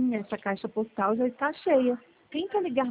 essa caixa postal já está cheia. Tenta ligar